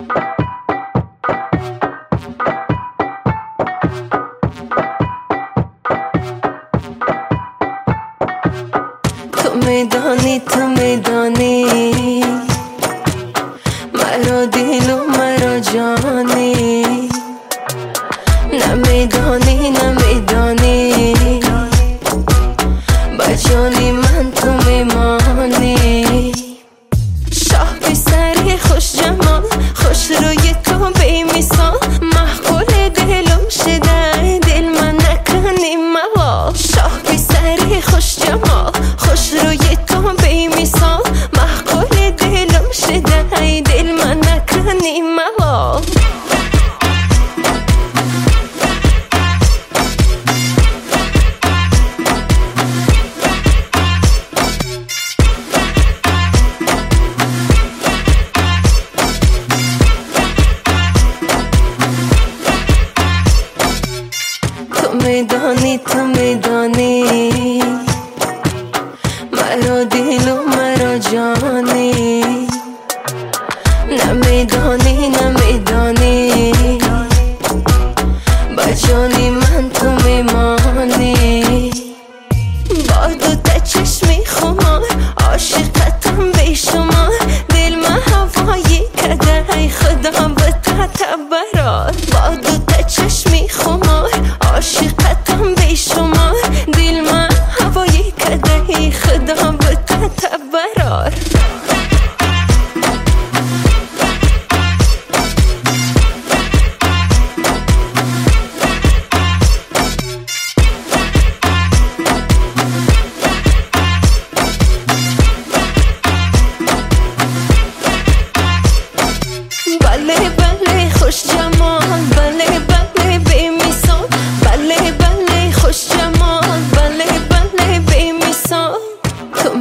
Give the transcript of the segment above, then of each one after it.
تو میدانی مرا دل و مرا جانی، نمیدانی با جانی من تو میمانی. شاه پسری خوش جمال، خوش روی تو بی مثال، محقول دلم شده دل من نکنی ملال. شاه پسری خوش جمال، خوش روی تو بی مثال، محقول دلم شده دل من نکنی ملال. تو میدانی مرا دل و مرا جانی، نمیدانی با جانی من تو میمانی. با دو چشمی خمار عاشقتم بی شمار، دل من هوایی کده ای خدا به تبرار. با دو چشمی خمار عاشقتم بی شمار، دل من هوایی کده ای خدا به تبرار. بله خوش جمال، بله بی مثال، بله خوش جمال، بله بی مثال. تو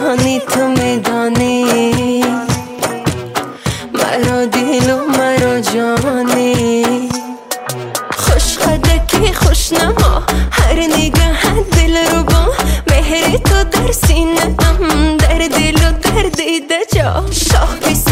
میدانی مرا دل و مرا جانی، خوش خدکی خوش نما، هر نگاه دل رو با مهر تو در سینه، در دل و در دیده جا. شاه